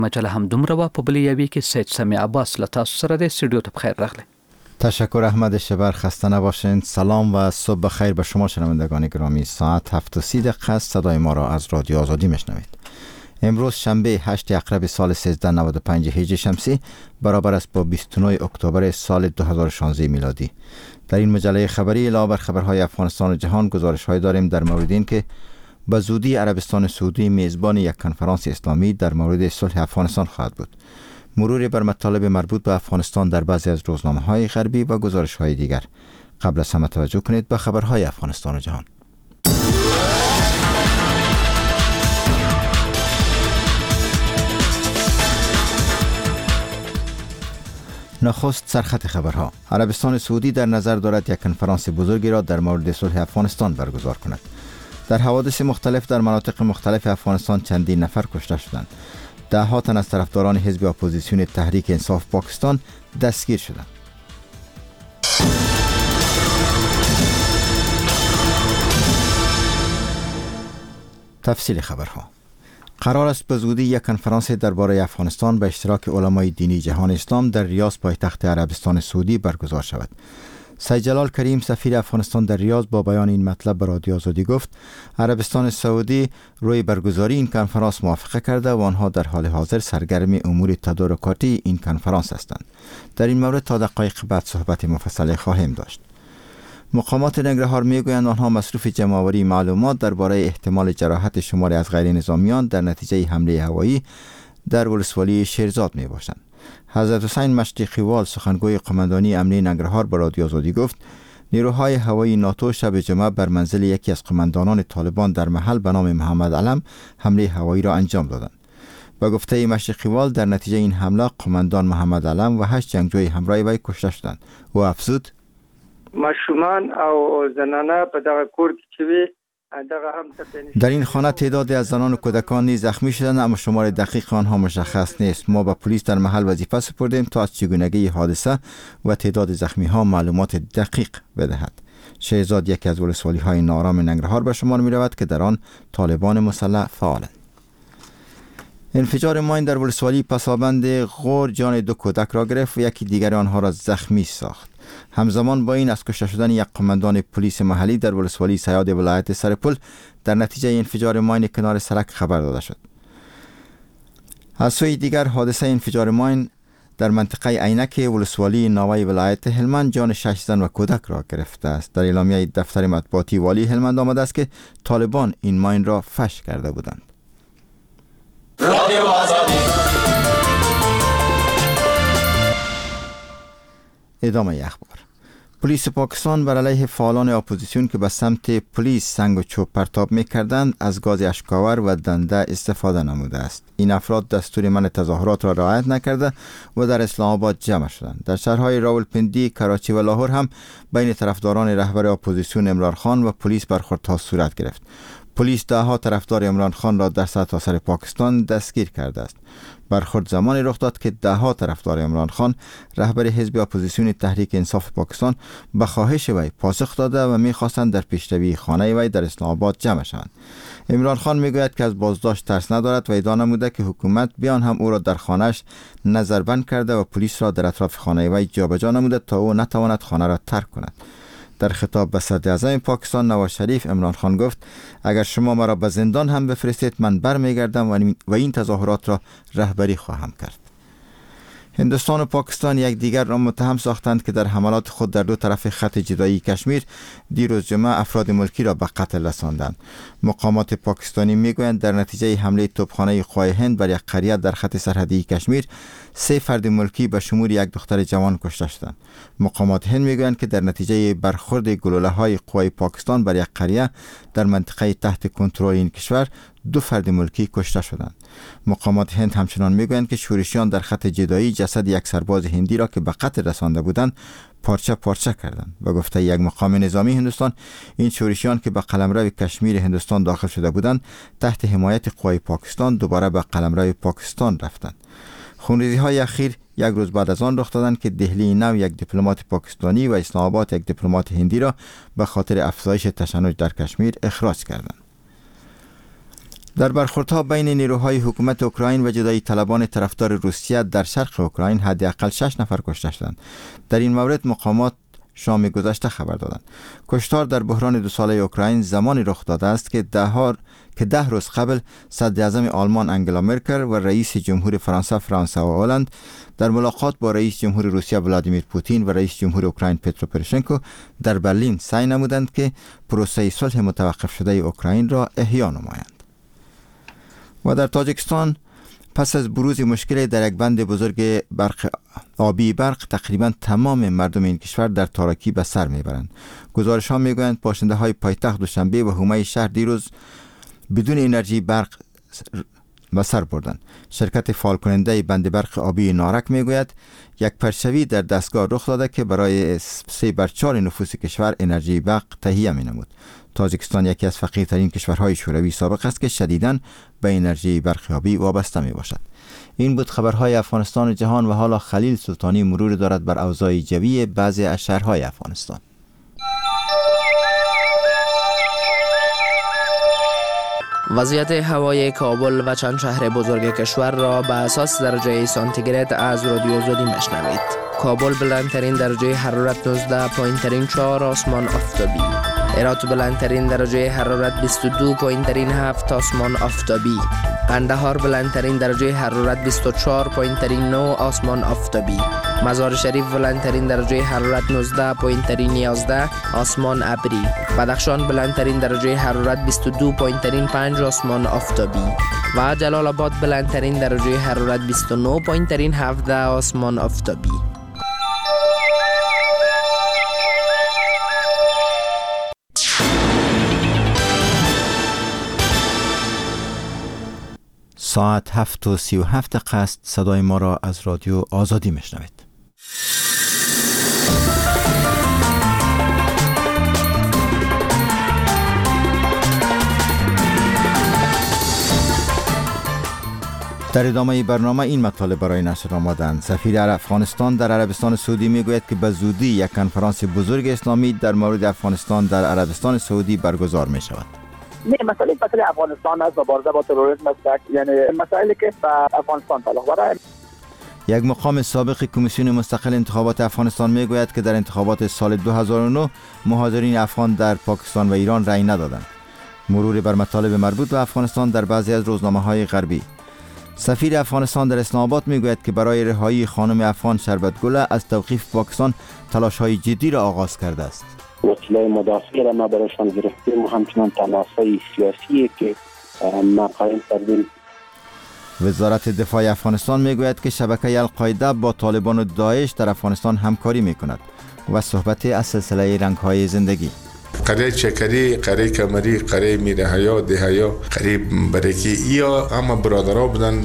مجله هم دومره و په بلې یوې کې سید سمیع عباس له تاسو سره د استودیو ته بخیر راغلی. تشکر احمد شبر، خسته نباشین. سلام و صبح بخیر به شما شنوندگان گرامی. ساعت 7:30 است. صدای ما را از رادیو آزادی میشنوید. امروز شنبه 8 اکرب سال 1395 هجری شمسی برابر است با 29 اکتبر سال 2016 میلادی. در این مجله خبری علاوه بر خبرهای افغانستان و جهان گزارش‌های داریم در مورد این که به زودی عربستان سعودی میزبان یک کنفرانس اسلامی در مورد صلح افغانستان خواهد بود. مرور بر مطالب مربوط به افغانستان در بعضی از روزنامه‌های غربی و گزارش‌های دیگر. قبل از همه توجه کنید به خبرهای افغانستان و جهان. نخست سرخط خبرها. عربستان سعودی در نظر دارد یک کنفرانس بزرگی را در مورد صلح افغانستان برگزار کند. در حوادث مختلف در مناطق مختلف افغانستان چندین نفر کشته شدند. ده ها تن از طرفداران حزب اپوزیسیون تحریک انصاف پاکستان دستگیر شدند. تفصیل خبرها. قرار است به زودی یک کنفرانس درباره افغانستان به اشتراک علمای دینی جهان اسلام در ریاض پایتخت عربستان سعودی برگزار شود. سید جلال کریم سفیر افغانستان در ریاض با بیان این مطلب به رادیو آزادی گفت عربستان سعودی روی برگزاری این کنفرانس موافقه کرده و آنها در حال حاضر سرگرم امور تدارکاتی این کنفرانس هستند. در این مورد تا دقایق بعد صحبت مفصل خواهیم داشت. مقامات ننگرهار میگویند آنها مصروف جمع‌آوری معلومات درباره احتمال جراحت شماری از غیر نظامیان در نتیجه حمله هوایی در ولسوالی شیرزاد می باشند. حضرت حسین مشتیقی وال سخنگوی قماندانی امنیه ننگرهار به رادیو آزادی گفت نیروهای هوایی ناتو شب جمعه بر منزل یکی از قماندانان طالبان در محل به نام محمد علم حمله هوایی را انجام دادند. به گفته مشتیقی وال در نتیجه این حمله قماندان محمد علم و 8 جنگجوی همراه وی کشته شدند. و افزود مشومان او زنانه په دغه کور کې چې وي در این خانه تعدادی از زنان و کودکان نیز زخمی شدند، اما شمار دقیق آنها مشخص نیست. ما به پلیس در محل وظیفه سپردیم تا از چگونگی حادثه و تعداد زخمی ها معلومات دقیق بدهد. شیرزاد یکی از ولسوالی های نارام ننگرهار به شمار می رود که در آن طالبان مسلح فعالند. انفجار ماین در ولسوالی پسابند غور جان 2 کودک را گرفت و یکی دیگر آنها را زخمی ساخت. همزمان با این از کشته شدن یک قماندان پلیس محلی در ولسوالی سیاد ولایت سرپل در نتیجه انفجار ماین کنار سرک خبر داده شد. از سوی دیگر حادثه انفجار ماین در منطقه عینک ولسوالی ناوی ولایت هلمند جان 6 زن و کودک را گرفته است. در اعلامیه دفتر مطبوعاتی والی هلمند آمده است که طالبان این ماین را فش کرده بودند. ادامه اخبار. پلیس پاکستان بر علیه فعالان اپوزیسیون که به سمت پلیس سنگ و چوب پرتاب می‌کردند از گاز اشک‌آور و دنده استفاده نموده است. این افراد دستور منع تظاهرات را رعایت نکرده و در اسلام آباد جمع شدند. در شهرهای راولپندی، کراچی و لاهور هم بین طرفداران رهبر اپوزیسیون عمران خان و پلیس برخوردها صورت گرفت. پلیس ده ها طرفدار عمران خان را در سرتاسر پاکستان دستگیر کرده است. برخورد زمانی رخ داد که ده ها طرفدار عمران خان رهبر حزب اپوزیسیون تحریک انصاف پاکستان به خواهش وی پاسخ داده و می‌خواستند در پیشروی خانه وی در اسلام آباد جمع شوند. عمران خان میگوید که از بازداشت ترس ندارد و ادعا نموده که حکومت بیان هم او را در خانه‌اش نظربند کرده و پلیس را در اطراف خانه وی جابجا نموده تا او نتواند خانه را ترک کند. در خطاب به صدراعظم پاکستان نواز شریف عمران خان گفت اگر شما مرا به زندان هم بفرستید من برمیگردم و این تظاهرات را رهبری خواهم کرد. هندوستان و پاکستان یک دیگر را متهم ساختند که در حملات خود در دو طرف خط جدایی کشمیر دیروز جمعه افراد ملکی را به قتل رساندند. مقامات پاکستانی میگویند در نتیجه حمله توپخانه قوای هند بر یک قریه در خط سرحدی کشمیر 3 فرد ملکی به شمول یک دختر جوان کشته شدند. مقامات هند میگویند که در نتیجه برخورد گلوله‌های قوای پاکستان بر یک قریه در منطقه تحت کنترل این کشور 2 فرد ملکی کشته شدند. مقامات هند همچنان میگویند که شورشیان در خط جدایی جسد یک سرباز هندی را که به قتل رسانده بودند پارچه پارچه کردند. و گفته یک مقام نظامی هندوستان این شورشیان که به قلمرو کشمیر هندوستان داخل شده بودند تحت حمایت قوای پاکستان دوباره به قلمرو پاکستان رفتند. خونریزی‌های اخیر یک روز بعد از آن رخ دادند که دهلی نو یک دیپلمات پاکستانی و اسلام آباد یک دیپلمات هندی را به خاطر افزایش تشنج در کشمیر اخراج کردند. در برخوردها بین نیروهای حکومت اوکراین و جدایی طلبان طرفدار روسیه در شرق اوکراین حداقل 6 نفر کشته شدند. در این مورد مقامات شام گذشته خبر دادند. کشتار در بحران 2 ساله اوکراین زمانی رخ داده است که 10 روز قبل صدر اعظم آلمان انگلا مرکل و رئیس جمهور فرانسه فرانسوا هلند در ملاقات با رئیس جمهور روسیه ولادیمیر پوتین و رئیس جمهور اوکراین پترو پروشنکو در برلین سعی نمودند که پروسه صلح متوقف شده اوکراین را احیا نمایند. و در تاجیکستان پس از بروز مشکل در یک بند بزرگ آبی برق تقریبا تمام مردم این کشور در تاریکی به سر میبرند. گزارش ها میگویند باشنده های پایتخت دوشنبه و حومه شهر دیروز بدون انرژی برق به سر بردند. شرکت فعال کننده بند برق آبی نارک میگوید یک پرشوی در دستگاه رخ داده که برای 3/4 نفوس کشور انرژی برق تهیه می نمود. تاجیکستان یکی از فقیرترین کشورهای شوروی سابق است که شدیداً به انرژی برق آبی وابسته می باشد. این بود خبرهای افغانستان و جهان و حالا خلیل سلطانی مرور دارد بر اوضاع جوی بعضی از شهرهای افغانستان. وضعیت هوای کابل و چند شهر بزرگ کشور را به اساس درجه سانتیگراد از رادیو زودی میشنوید. کابل بلندترین درجه حرارت 19، پایینترین 4 آسمان آفتابی. هرات بلندترین درجه حرارت 22، پایینترین 7 آسمان آفتابی. قندهار بلندترین درجه حرارت 24، پایینترین 9 آسمان آفتابی. مزار شریف بلندترین درجه حرارت 19، پایینترین 11 آسمان ابری. بدخشان بلندترین درجه حرارت 22، پایینترین 5 آسمان آفتابی. و جلال آباد بلندترین درجه حرارت 29، پایینترین 17 آسمان آفتابی. ساعت 7:37 است. صدای ما را از رادیو آزادی میشنوید. در ادامه برنامه این مطالب برای نشر آمدند. سفیر افغانستان در عربستان سعودی میگوید که به زودی یک کنفرانس بزرگ اسلامی در مورد افغانستان در عربستان سعودی برگزار می شود. نه، مسئله افغانستان است، مبارزه با تروریسم است، یعنی مسائلی که به افغانستان تعلق دارد. یک مقام سابق کمیسیون مستقل انتخابات افغانستان میگوید که در انتخابات سال 2009 مهاجرین افغان در پاکستان و ایران رأی ندادند. مرور بر مطالب مربوط به افغانستان در بعضی از روزنامه‌های غربی. سفیر افغانستان در اسلام آباد میگوید که برای رهایی خانم افغان شربتگل از توقیف پاکستان تلاش‌های جدی را آغاز کرده است. وسیله مدافعی را ما برایشان گرفتیم و همچنان تناسای سیاسی که ما قایم کردیم. وزارت دفاع افغانستان میگوید که شبکه القاعده با طالبان و داعش در افغانستان همکاری میکند و صحبت از سلسله رنگ‌های زندگی. قره چکری، قره کمری، قره میرهیا، دهیا، قره برکی یا اما برادرها بودن.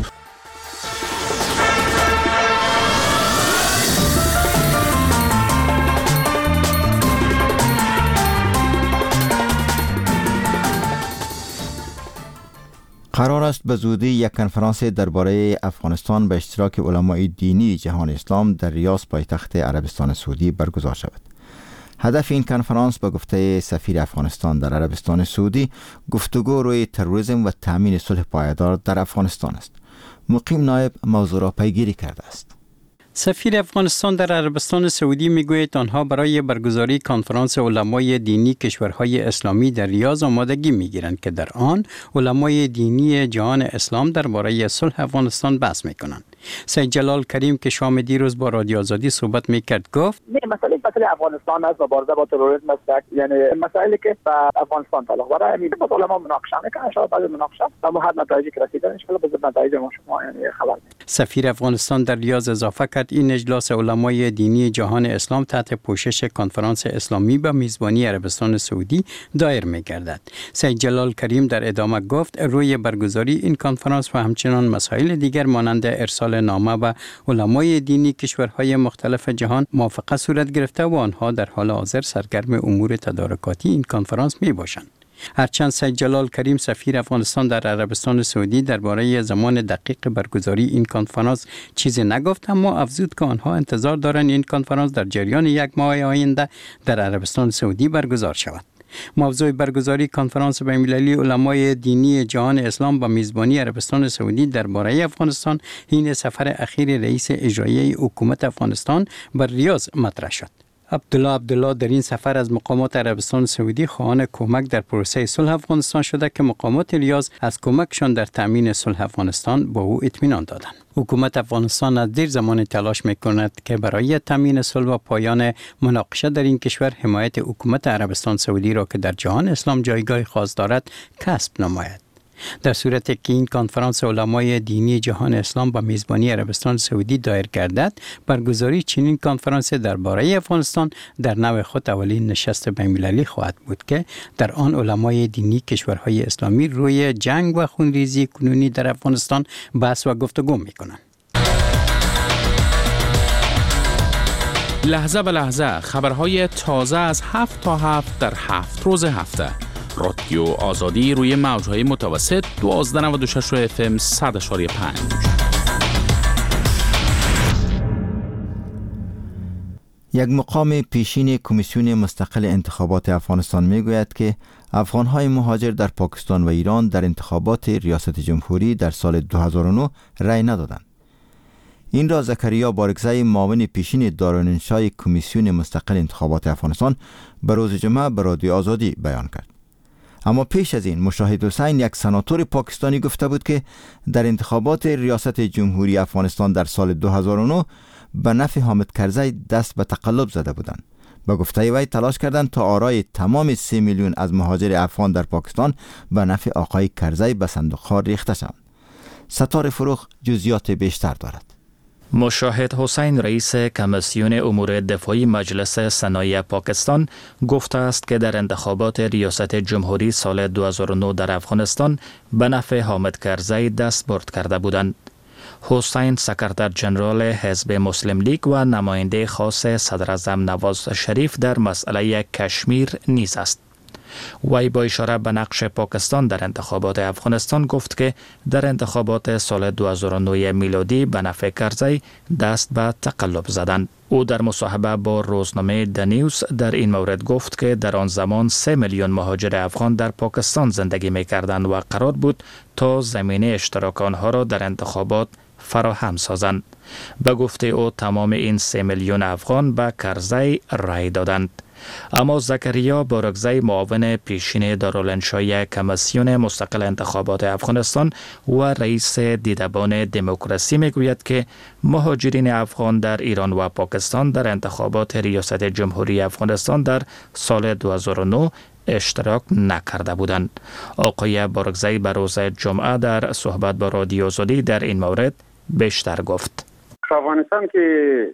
قرار است به زودی یک کنفرانس درباره افغانستان به اشتراک علمای دینی جهان اسلام در ریاض پایتخت عربستان سعودی برگزار شود. هدف این کنفرانس به گفته سفیر افغانستان در عربستان سعودی گفتگو روی تروریسم و تامین صلح پایدار در افغانستان است. مقیم نایب موضوع را پیگیری کرده است. سفیر افغانستان در عربستان سعودی میگوید آنها برای برگزاری کنفرانس علمای دینی کشورهای اسلامی در ریاض آمادگی میگیرند که در آن علمای دینی جهان اسلام درباره صلح افغانستان بحث میکنند. سید جلال کریم که شام دیروز با رادیو آزادی صحبت میکرد گفت نه، مسئله افغانستان است، مبارزه با تروریسم است، یعنی مسائلی که به افغانستان تعلق دارد. همین با علما مناقشه میکنن، ان شاء الله بعد مناقشه اما هر نتایجی که رسیدن ان شاء الله به نتایج ما شما یعنی خبر میدیم. سفیر افغانستان در ریاض اضافه کرد این اجلاس علمای دینی جهان اسلام تحت پوشش کنفرانس اسلامی به میزبانی عربستان سعودی دایر می‌گردد. سید جلال کریم در ادامه گفت روی برگزاری این کنفرانس و همچنان مسائل دیگر مانند ارسال نامه و علمای دینی کشورهای مختلف جهان موافقه صورت گرفته و آنها در حال حاضر سرگرم امور تدارکاتی این کنفرانس میباشند. هرچند سید جلال کریم سفیر افغانستان در عربستان سعودی درباره زمان دقیق برگزاری این کنفرانس چیزی نگفت، اما افزود که آنها انتظار دارند این کنفرانس در جریان یک ماه آینده در عربستان سعودی برگزار شود. موضوع برگزاری کنفرانس بین‌المللی علمای دینی جهان اسلام با میزبانی عربستان سعودی درباره افغانستان این سفر اخیر رئیس اجرایی حکومت افغانستان بر ریاض مطرح شد. عبدالله در این سفر از مقامات عربستان سعودی خواهان کمک در پروسه صلح افغانستان شده که مقامات ریاض از کمکشان در تامین صلح افغانستان با او اطمینان دادند. حکومت افغانستان از دیر زمان تلاش می‌کند که برای تامین صلح و پایان مناقشه در این کشور حمایت حکومت عربستان سعودی را که در جهان اسلام جایگاه خاص دارد کسب نماید. در صورتی که این کنفرانس علمای دینی جهان اسلام با میزبانی عربستان سعودی دایر گردد، برگزاری چنین کنفرانس درباره افغانستان در نوع خود اولین نشست بین‌المللی خواهد بود که در آن علمای دینی کشورهای اسلامی روی جنگ و خونریزی کنونی در افغانستان بحث و گفتگو می‌کنند. لحظه به لحظه خبرهای تازه از 7 تا 7 در 7 روز هفته. رادیو آزادی روی موج‌های متوسط 1296 FM 100.5. یک مقام پیشین کمیسیون مستقل انتخابات افغانستان میگوید که افغان‌های مهاجر در پاکستان و ایران در انتخابات ریاست جمهوری در سال 2009 رأی ندادند. این را زکریا بارگزی معاون پیشین دارالانشای کمیسیون مستقل انتخابات افغانستان به روز جمعه به رادیو آزادی بیان کرد. اما پیش از این مشاهد حسین یک سناتور پاکستانی گفته بود که در انتخابات ریاست جمهوری افغانستان در سال 2009 به نفع حامد کرزی دست به تقلب زده بودند. به گفته وی تلاش کردند تا آرای تمام 3 میلیون از مهاجر افغان در پاکستان به نفع آقای کرزی به صندوق‌ها ریخته شوند. ستار فروخ جزئیات بیشتر دارد. مشاهد حسین رئیس کمیسیون امور دفاعی مجلس سنایی پاکستان گفته است که در انتخابات ریاست جمهوری سال 2009 در افغانستان به نفع حامد کرزی دست برد کرده بودند. حسین سکرتر جنرال حزب مسلم لیگ و نماینده خاص صدر اعظم نواز شریف در مسئله کشمیر نیز است. وی با اشاره به نقش پاکستان در انتخابات افغانستان گفت که در انتخابات سال 2009 میلادی به نفع کرزی دست به تقلب زدند. او در مصاحبه با روزنامه دنیوز در این مورد گفت که در آن زمان 3 میلیون مهاجر افغان در پاکستان زندگی می‌کردند و قرار بود تا زمینه اشتراک آنها را در انتخابات فراهم سازند. به گفته او تمام این 3 میلیون افغان به کرزی رای دادند. اما زکریا بارگزی معاون پیشین دارالانشای کمیسیون مستقل انتخابات افغانستان و رئیس دیدبان دموکراسی میگوید که مهاجرین افغان در ایران و پاکستان در انتخابات ریاست جمهوری افغانستان در سال 2009 اشتراک نکرده بودند. آقای بارگزی به روز جمعه در صحبت با رادیو آزادی در این مورد بیشتر گفت. افغانستان که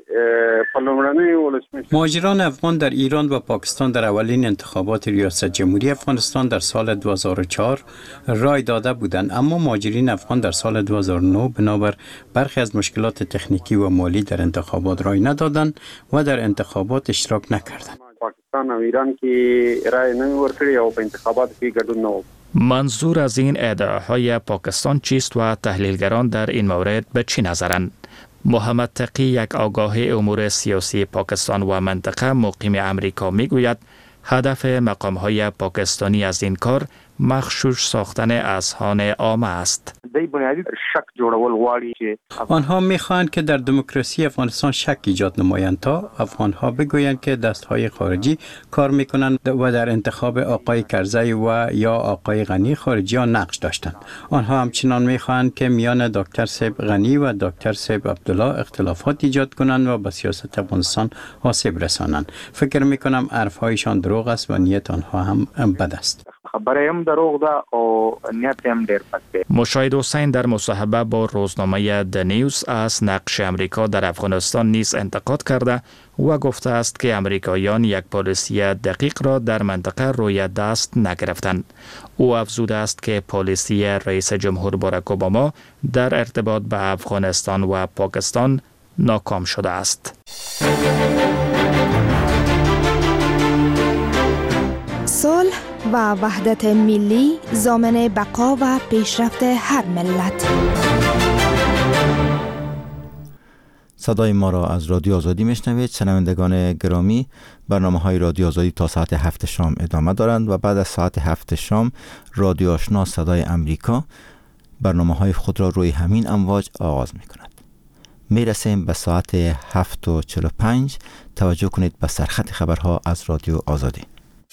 مهاجران افغان در ایران و پاکستان در اولین انتخابات ریاست جمهوری افغانستان در سال 2004 رای داده بودند، اما مهاجرین افغان در سال 2009 بنابر برخی از مشکلات تکنیکی و مالی در انتخابات رای ندادند و در انتخابات اشتراک نکردند. پاکستان و ایران که رای نمی‌ورکړي او په انتخابات کې ګډون نه وکړي. منظور از این ادعاهای پاکستان چیست و تحلیلگران در این مورد به چی نظرند؟ محمد تقی، یک آگاه امور سیاسی پاکستان و منطقه مقیم امریکا میگوید هدف مقام‌های پاکستانی از این کار مغشوش ساختن اذهان عامه است. آنها می‌خواهند که در دموکراسی افغانستان شک ایجاد نمایند تا افغان‌ها بگویند که دست‌های خارجی کار می‌کنند و در انتخاب آقای کرزی و یا آقای غنی خارجی‌ها نقش داشتند. آنها همچنان می‌خواهند که میان دکتر صاحب غنی و دکتر صاحب عبدالله اختلافات ایجاد کنند و به سیاست افغانستان آسیب رسانند. فکر می‌کنم حرف‌هایشان دروغ است و نیت آنها هم بد است. مشاهد حسین در مصاحبه با روزنامه دنیوز از نقش امریکا در افغانستان نیز انتقاد کرده و گفته است که امریکاییان یک پالیسی دقیق را در منطقه روی دست نگرفتند. او افزوده است که پالیسی رئیس جمهور باراک اوباما در ارتباط به افغانستان و پاکستان ناکام شده است. صلح و وحدت ملی ضامن بقا و پیشرفت هر ملت. صدای ما را از رادیو آزادی میشنوید. شنوندگان گرامی، برنامه‌های رادیو آزادی تا ساعت 7 شام ادامه دارند و بعد از ساعت 7 شام رادیو آشنا صدای امریکا برنامه‌های خود را روی همین امواج آغاز می‌کند. میرسیم به ساعت 7:45. توجه کنید به سرخط خبرها از رادیو آزادی.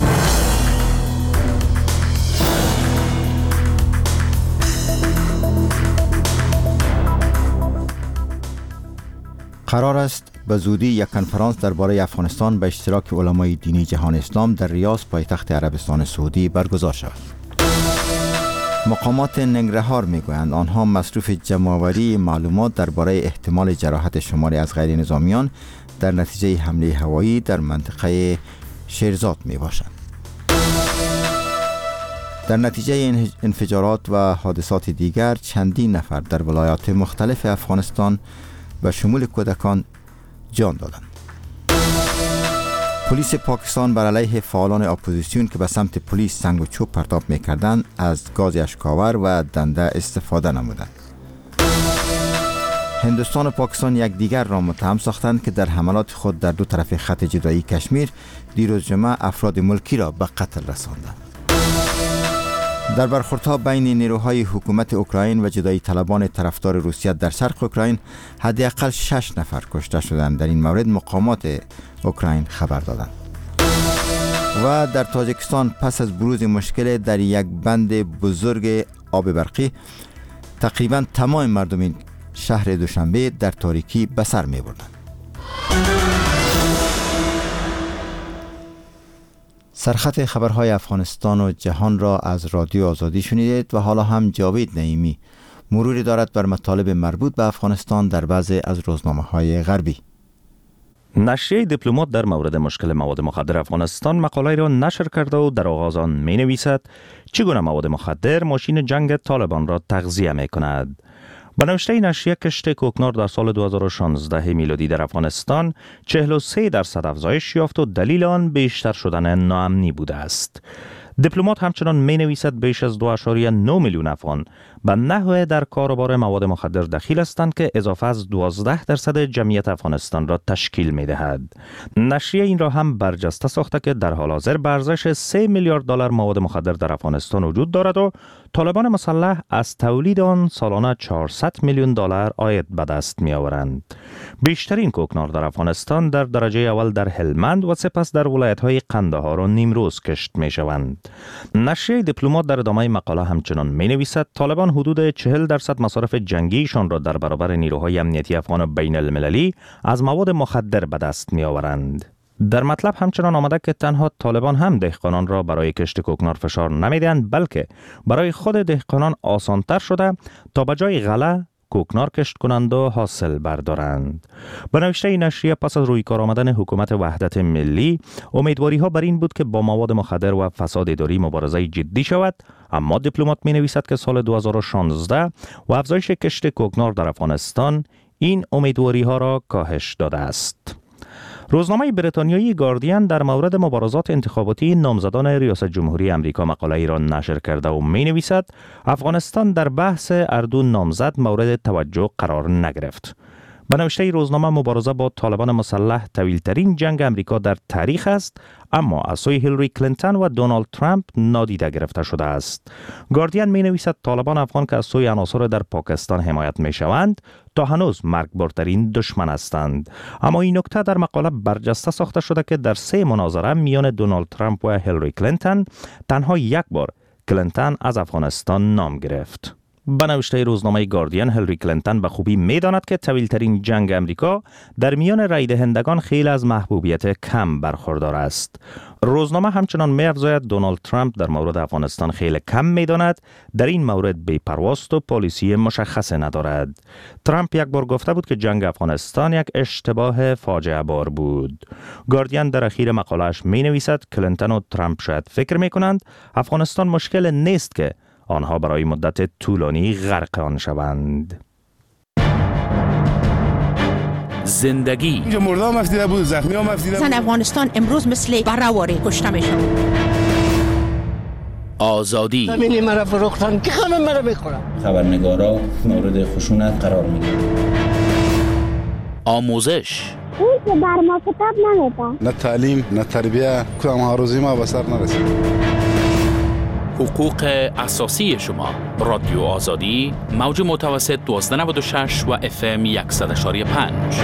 قرار است به زودی یک کنفرانس درباره افغانستان به اشتراک علمای دینی جهان اسلام در ریاض پایتخت عربستان سعودی برگزار شود. مقامات ننگرهار میگویند آنها مصروف جمع‌آوری معلومات درباره احتمال جراحت شماری از غیر نظامیان در نتیجه حمله هوایی در منطقه شیرزاد میباشند. در نتیجه انفجارات و حادثات دیگر چندین نفر در ولایات مختلف افغانستان به شمول کودکان جان دادند. پلیس پاکستان بر علیه فعالان اپوزیسیون که به سمت پلیس سنگ و چوب پرتاب می‌کردند از گاز اشک‌آور و دنده استفاده نمودند. هندوستان و پاکستان یکدیگر را متهم ساختند که در حملات خود در دو طرف خط جدایی کشمیر دیروز جمعه افراد ملکی را به قتل رساندند. در برخوردها بین نیروهای حکومت اوکراین و جدایی طلبان طرفدار روسیه در شرق اوکراین حداقل 6 نفر کشته شدند. در این مورد مقامات اوکراین خبر دادند. و در تاجیکستان پس از بروز مشکل در یک بند بزرگ آب برقی تقریبا تمام مردم شهر دوشنبه در تاریکی به سر می بردند. سرخط خبرهای افغانستان و جهان را از رادیو آزادی شنیدید و حالا هم جاوید نعیمی مروری دارد بر مطالب مربوط به افغانستان در بعضی از روزنامه‌های غربی. نشریه دیپلمات در مورد مشکل مواد مخدر افغانستان مقاله را نشر کرده و در آغاز آن می نویسد چگونه مواد مخدر ماشین جنگ طالبان را تغذیه می کند. به نوشته نشریه کشت کوکنار در سال 2016 میلادی در افغانستان 43% افزایش یافت و دلیل آن بیشتر شدن ناامنی بوده است. دیپلمات همچنان می نویسد بیش از 2.9 میلیون افغان به نحوه در کاروبار مواد مخدر دخیل هستند که اضافه از 12% جمعیت افغانستان را تشکیل می دهد. نشریه این را هم برجسته ساخته که در حال حاضر به ارزش 3 میلیارد دلار مواد مخدر در افغانستان وجود دارد و طالبان مسلح از تولید آن سالانه 400 میلیون دلار عاید به دست می آورند. بیشترین کوکنار در افغانستان در درجه اول در هلمند و سپس در ولایت‌های قندهار و نیمروز کشت می شوند. نشریه دیپلمات در ادامه مقاله همچنان می نویسد طالبان حدود 40% مصارف جنگیشان را در برابر نیروهای امنیتی افغان و بین المللی از مواد مخدر به دست می آورند. در مطلب همچنان آمده که تنها طالبان هم دهقانان را برای کشت کوکنار فشار نمیدهند بلکه برای خود دهقانان آسانتر شده تا به جای غله کوکنار کشت کنند و حاصل بردارند. به نوشته نشریه پس از روی کار آمدن حکومت وحدت ملی امیدواری ها بر این بود که با مواد مخدر و فساد اداری مبارزه جدی شود، اما دیپلمات می نویسد که سال 2016 و افزایش کشت کوکنار در افغانستان این امیدواری ها را کاهش داده است. روزنامه بریتانیایی گاردین در مورد مبارزات انتخاباتی نامزدان ریاست جمهوری امریکا مقاله را نشر کرده و می نویسد افغانستان در بحث اردو نامزد مورد توجه قرار نگرفت. به نوشته روزنامه مبارزه با طالبان مسلح طویل‌ترین جنگ امریکا در تاریخ است، اما از سوی هیلاری کلینتون و دونالد ترامپ نادیده گرفته شده است. گاردین می نویسد طالبان افغان که از سوی عناصر در پاکستان حمایت می شوند تا هنوز مرگبارترین دشمن هستند. اما این نکته در مقاله برجسته ساخته شده که در 3 مناظره میان دونالد ترامپ و هیلاری کلینتون تنها یک بار کلینتون از افغانستان نام گرفت. به نوشته روزنامه گاردین هیلاری کلینتون به خوبی می‌داند که طویل‌ترین جنگ امریکا در میان رای دهندگان خیلی از محبوبیت کم برخوردار است. روزنامه همچنان می‌افزاید دونالد ترامپ در مورد افغانستان خیلی کم می‌داند، در این مورد بی‌پرواست و پالیسی مشخص ندارد. ترامپ یک بار گفته بود که جنگ افغانستان یک اشتباه فاجعه بار بود. گاردین در اخیر مقاله‌اش می‌نویسد کلینتون و ترامپ شاید فکر می‌کنند افغانستان مشکل نیست که آنها برای مدت طولانی غرق آن شوند. زندگی اینجا مرده هم افتیده بود، زخمی هم افتیده بود. زن افغانستان امروز مثل برهواری کشته میشن. آزادی زمینی مرا فروختن که همه مرا میخورن. خبرنگارا مورد خشونت قرار میگیرن. آموزش، اون که بر ما کتاب نمیده، نه تعلیم نه تربیه، کدام ها روزی ما به سر نرسید. حقوق اساسی شما. رادیو آزادی، موج متوسط 1296 و FM 100.5.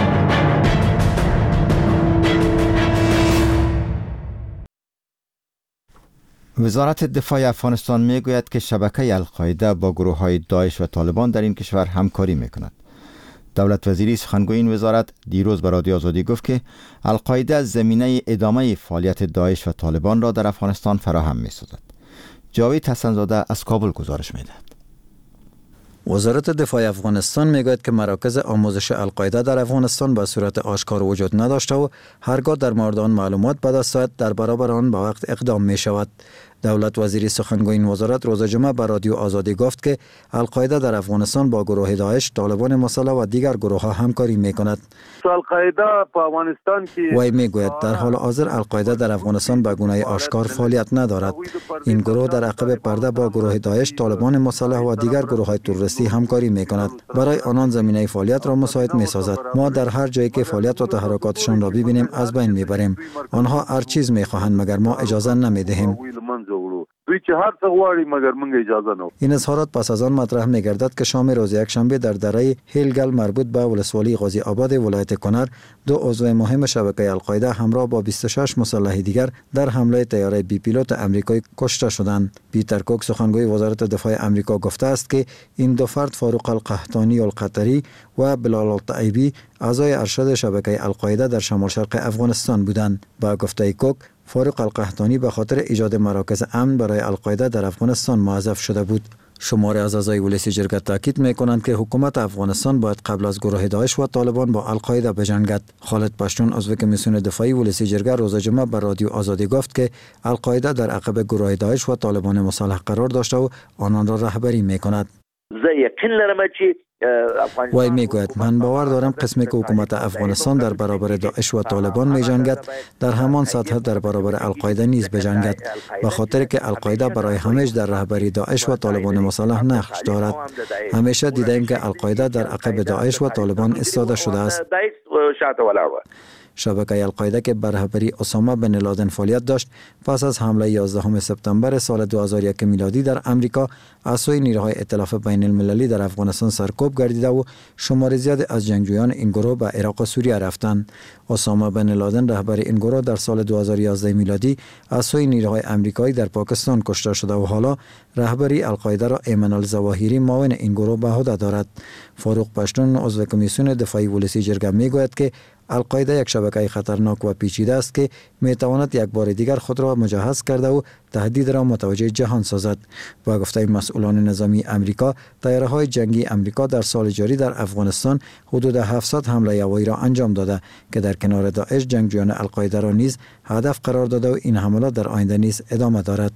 وزارت دفاع افغانستان میگوید که شبکه القاعده با گروه‌های داعش و طالبان در این کشور همکاری میکند. دولت وزیری سخنگوی این وزارت دیروز به رادیو آزادی گفت که القاعده زمینه ادامه فعالیت داعش و طالبان را در افغانستان فراهم می‌سازد. جاوید حسن‌زاده از کابل گزارش می‌دهد. وزارت دفاع افغانستان میگوید که مراکز آموزش القاعده در افغانستان به صورت آشکار وجود نداشته و هرگاه در مورد آن معلومات به دست آید در برابر آن به وقت اقدام می شود. دولت وزیری سخنگوی این وزارت روز جمعه به رادیو آزادی گفت که القاعده در افغانستان با گروه داعش، طالبان مسلح و دیگر گروه ها همکاری می کند. القاعده په افغانستان کې وی میگوید در حال حاضر القاعده در افغانستان به گونه آشکار فعالیت ندارد. این گروه در عقب پرده با گروه داعش، طالبان مسلح و دیگر گروه های تروریستی همکاری می کند. برای آنان زمینه فعالیت را مساعد می سازد. ما در هر جایی که فعالیت و تحرکاتشان را ببینیم از بین می بریم. آنها هر چیز می خواهند مگر ما اجازه نمی دهیم. دوی چې هر څه غواړي مگر موږ اجازه نه. این اظهارات پس از آن مطرح می گردد که شام روز یکشنبه در دره هیلگل مربوط به ولسوالی غازی آباد ولایت کنر دو عضو مهم شبکه القاعده همراه با 26 مسلح دیگر در حمله طیاره بی پیلوت امریکایی کشته شدند. پیتر کوک سخنگوی وزارت دفاع امریکا گفته است که این دو فرد فاروق القحطانی القطری و بلال الطیبی اعضای ارشد شبکه القاعده در شمال شرق افغانستان بودند. با گفته کوک فاروق القحطانی به خاطر ایجاد مراکز امن برای القاعده در افغانستان موظف شده بود. شماری از اعضای ولسی جرگه تاکید می‌کنند که حکومت افغانستان باید قبل از گروه داعش و طالبان با القاعده بجنگد. خالد پشتون عضو کمیسیون دفاعی ولسی جرگه روز جمعه به رادیو آزادی گفت که القاعده در عقب گروه داعش و طالبان مسلح قرار داشته و آنان را رهبری می‌کند. وی میگوید من باور دارم قسمی که حکومت افغانستان در برابر داعش و طالبان می جنگد در همان سطح در برابر القاعده نیز بجنگد، به خاطر که القاعده برای همیشه در رهبری داعش و طالبان مسلح نقش دارد. همیشه دیدیم که القاعده در عقب داعش و طالبان ایستاده شده است. شبکه القاعده که بر رهبری اسامه بن لادن فعالیت داشت پس از حمله 11 سپتامبر سال 2001 میلادی در امریکا از سوی نیروهای ائتلاف بین المللی در افغانستان سرکوب گردیده و شمار زیادی از جنگجویان این گروه به عراق و سوریه رفتند. اسامه بن لادن رهبر این گروه در سال 2011 میلادی از سوی نیروهای امریکایی در پاکستان کشته شده و حالا رهبری القاعده را ایمن الظواهری معاون این گروه به عهده دارد. فاروق پشتون عضو کمیسیون دفاعی ولسی جرگه میگوید که القاعده یک شبکه خطرناک و پیچیده است که می تواند یک بار دیگر خود را مجهز کرده و تهدید را متوجه جهان سازد. با گفته مسئولان نظامی امریکا، طیاره‌های جنگی امریکا در سال جاری در افغانستان حدود 700 حمله هوایی را انجام داده که در کنار داعش جنگجویان القاعده را نیز هدف قرار داده و این حملات در آینده نیز ادامه دارد.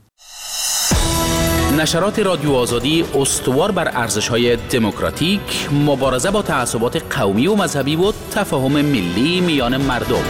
نشرات رادیو آزادی استوار بر ارزش‌های دموکراتیک، مبارزه با تعصبات قومی و مذهبی و تفاهم ملی میان مردم.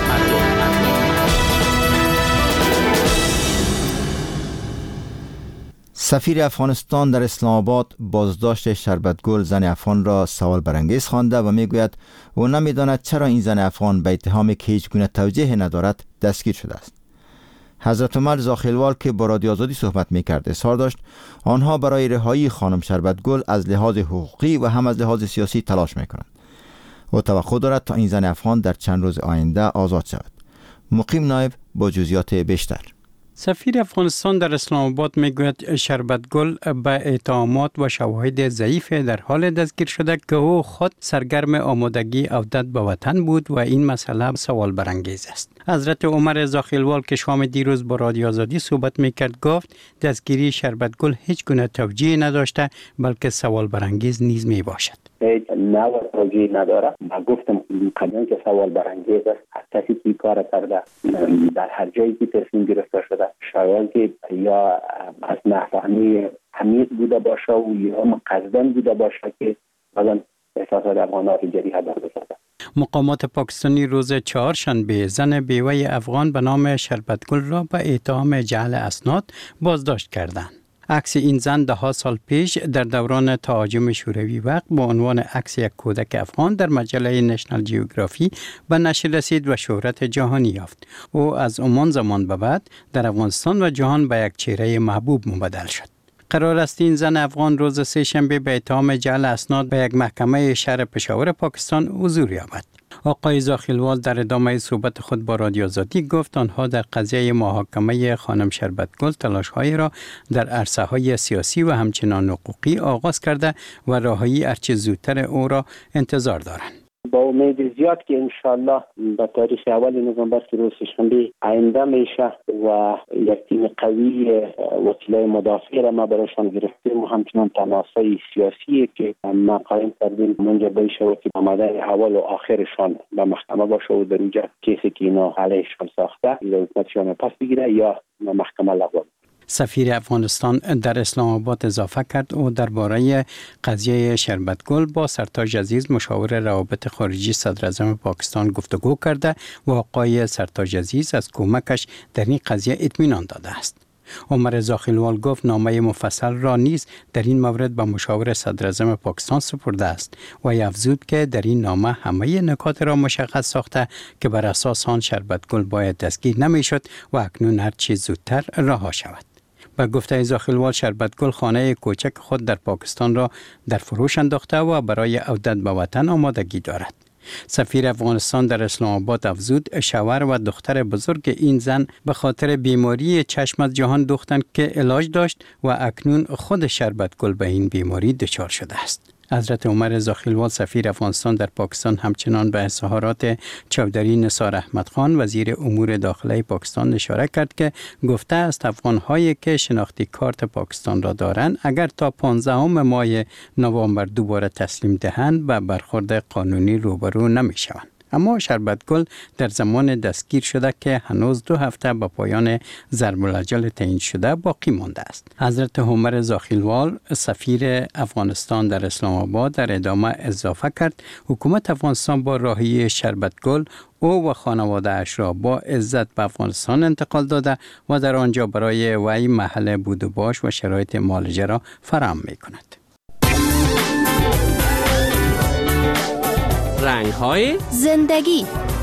سفیر افغانستان در اسلام آباد بازداشت شربتگل زن افغان را سوال برانگیز خوانده و میگوید او نمیداند چرا این زن افغان به اتهامی که هیچ گونه توجیه ندارد دستگیر شده است. حضرت عمر زاخیلوال که با رادیو آزادی صحبت میکرد اظهار داشت آنها برای رهایی خانم شربتگل از لحاظ حقوقی و هم از لحاظ سیاسی تلاش میکنند. او توقع دارد تا این زن افغان در چند روز آینده آزاد شود. مقیم نایب با جزئیات بیشتر. سفیر افغانستان در اسلام آباد میگوید شربتگل به اتهامات و شواهد ضعیف در حال دستگیر شده که او خود سرگرم آمادگی عودت به وطن بود و این مسئله سوال برانگیز است. حضرت عمر زاخیلوال که شام دیروز با رادیو آزادی صحبت میکرد گفت دستگیری شربتگل هیچ گونه توجیه نداشته بلکه سوال برانگیز نیز می باشد. هیچ نوع توجیه نداره. من گفتم قدم که سوال برانگیز است. هر کسی که کار کرده در هر جایی که تصمیم گرفته شده شاید که یا از نفهمی عمیق بوده باشه و یا قصدن بوده باشه که مثلا احساسات افغانات جریحه برداشته. مقامات پاکستانی روز چهارشنبه زن بیوه افغان به نام شربتگل را به اتهام جعل اسناد بازداشت کردند. عکس این زن 10 سال پیش در دوران تهاجم شوروی وقت با عنوان عکس یک کودک افغان در مجله نشنال جیوگرافی به نشر رسید و شهرت جهانی یافت. او از همان زمان به بعد در افغانستان و جهان به یک چهره محبوب مبدل شد. قرار است این زن افغان روز سه‌شنبه به اتهام جعل اسناد به یک محکمه شهر پشاور پاکستان حضور یابد. آقای زاخیلوال در ادامه صحبت خود با رادیو آزادی گفت آنها در قضیه محاکمه خانم شربتگل تلاش‌هایی را در عرصه‌های سیاسی و همچنان حقوقی آغاز کرده و رهایی هرچه زودتر او را انتظار دارند. با امید زیاد که انشالله به تاریخ اول نوامبر که روز شنبه آینده میشه و یک تیم قوی وکیلای مدافع را ما برایشان گرفتیم و همچنان تناسای سیاسی که ما قایم کردیم منجر بشه که آمده اول و آخرشان به محکمه باشه و در اونجا کیسی که اینا علیهشان ساخته یا حکومتشان پس بگیره یا محکمه لغو. سفیر افغانستان در اسلام آباد اضافه کرد او درباره قضیه شربتگل با سرتاج عزیز مشاور روابط خارجی صدر اعظم پاکستان گفتگو کرده و آقای سرتاج عزیز از کمکش در این قضیه اطمینان داده است. عمر زاخیلوال گفت نامه مفصل را نیز در این مورد به مشاور صدر اعظم پاکستان سپرده است و افزود که در این نامه همه نکات را مشخص ساخته که بر اساس آن شربتگل باید دستگیر نمیشد و اکنون هر چیز زودتر رها شود. با گفته زاخیلوال شربتگل خانه کوچک خود در پاکستان را در فروش انداخته و برای عودت به وطن آمادگی دارد. سفیر افغانستان در اسلام آباد افزود شوهر و دختر بزرگ این زن به خاطر بیماری چشم از جهان دوختند که علاج داشت و اکنون خود شربتگل به این بیماری دچار شده است. حضرت عمر زاخیلوال سفیر افغانستان در پاکستان همچنان به اظهارات چودری نثار احمد خان وزیر امور داخلی پاکستان اشاره کرد که گفته است افغان‌هایی که شناختی کارت پاکستان را دارند اگر تا 15 ماه نوامبر دوباره تسلیم دهند به برخورد قانونی روبرو نمی‌شوند. اما شربتگل در زمان دستگیر شده که هنوز 2 هفته به پایان ضرب الاجل تعیین شده باقی مانده است. حضرت عمر زاخیلوال سفیر افغانستان در اسلام آباد در ادامه اضافه کرد حکومت افغانستان با راهی شربتگل او و خانواده اش را با عزت به افغانستان انتقال داده و در آنجا برای وی محل بود و باش و شرایط معالجه را فراهم می کند. رنگ‌های زندگی.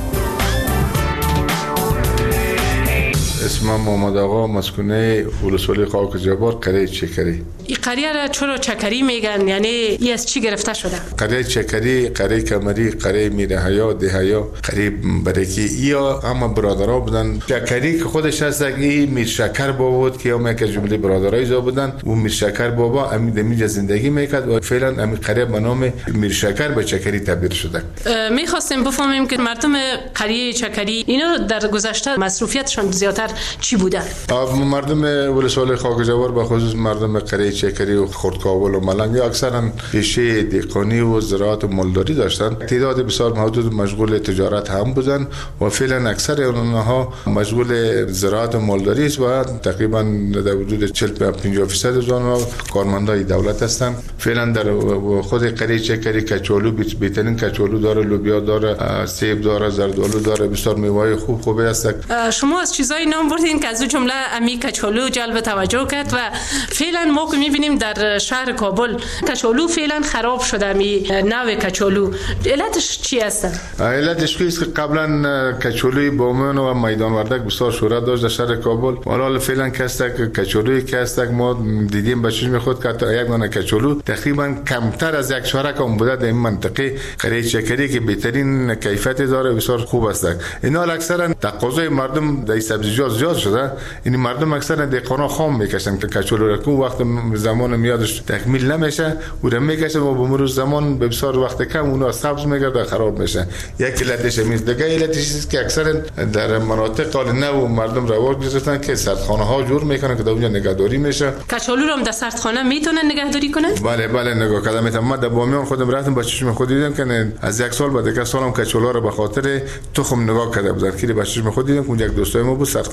اسمم محمد آقا، مسکونه ولسوالی خاک جبار، قریه چکری. این قریه را چرا چکری میگن؟ یعنی این از چی گرفته شده؟ قریه چکری، قریه کمری، قریه میرهیا، دهیا، قریه برکی یا اما برادرها بودن. چکری که خودش هست این میرشکر بابا بود که هم یک جمله برادرای زا بودن و میرشکر بابا امید زندگی میکرد و فعلا امید قریه به نام میرشکر به چکری تبدیل شده. میخواستیم بفهمیم که مردم قریه چکری اینا در گذشته مصروفیتشان زیادتر چی بوده؟ مردم ولسوالی خاک جبار به خصوص مردم قریه چکری و خرد کابل و ملنگ اکثرا پیشه دهقانی و زراعت و مالداری داشتن. تعداد بسیار محدود مشغول تجارت هم بودن و فعلا اکثر اونها مشغول زراعت و مالداری است و تقریبا در حدود 40-50% از آنها کارمندای دولت هستند. فعلا در خود قریه چکری کچالو بهترین کچالو داره، لوبیا داره، سیب داره، زردآلو داره، بسیار میوه خوبی هست. شما از چیزای نام بردین که از اون جمله امی کچالو جلب توجه کرد و فعلا ما که می‌بینیم در شهر کابل کچالو فعلا خراب شده. می نوع کچالو علتش چی است؟ علتش است که قبلا کچالوی بامیان و میدان وردک بسیار شهرت داشت در شهر کابل. حالا فعلا کستک کچالوی کستک ما دیدیم به چشم خود که تا یک دانه کچالو تقریبا کمتر از یک شهرک اون بوده در این منطقه قریه چکری که بهترین کیفیت داره، بسیار خوب است. اینا اکثرا تقاضای مردم در سبزیجات زیاد شده. این مردم اکثرا دهقانا خام میکشن که کچالو را که وقت زمان میادش تکمیل نمیشه و را میکشن و به مرور زمان به بسیار وقت کم اونها سبز میگرده خراب میشه. یک علتش میز دیگه علتش است که اکثرا در مناطق قال نو مردم رواج گرفتن که سردخانه ها جور میکنن که در اونجا نگهداری میشه. کچالو رو هم در سردخانه میتونن نگهداری کنن؟ بله نگاه کردم. من در بامیان خودم رفتم با چشم خود دیدم که از یک سال بعد یک سالم کچالو رو به خاطر تخم نگاه کرده بودن که با چشم خود دیدم که اون یک دوستای ما بود سردخانه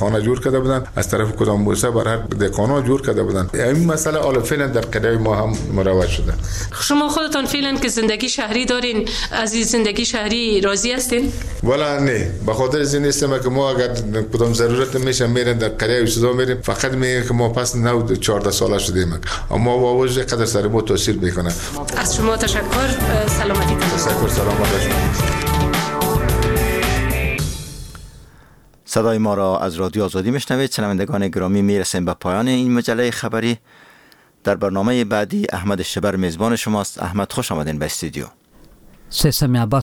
خانه جور کرده بودن، از طرف کدام بوسه بر هر دهقانا جور کرده بودن. این مسئله حالا فعلا در قریه ما هم مروج شده. شما خودتان فعلا که زندگی شهری دارین، از این زندگی شهری راضی هستین؟ والا نه، به خاطر از این استم که ما اگر کدام ضرورت میشه میرن در قریه صدا میریم، فقط میگه که ما پس 14 ساله شدیم، اما واوج قدر سر ما تاثیر میکنه. از شما تشکر، سلامتی. تشکر، سلامت. صدای ما را از رادیو آزادی میشنوید. شنوندگان گرامی، میرسیم به پایان این مجله خبری. در برنامه بعدی احمد شبر میزبان شماست. احمد، خوش آمدین به استودیو. سیستم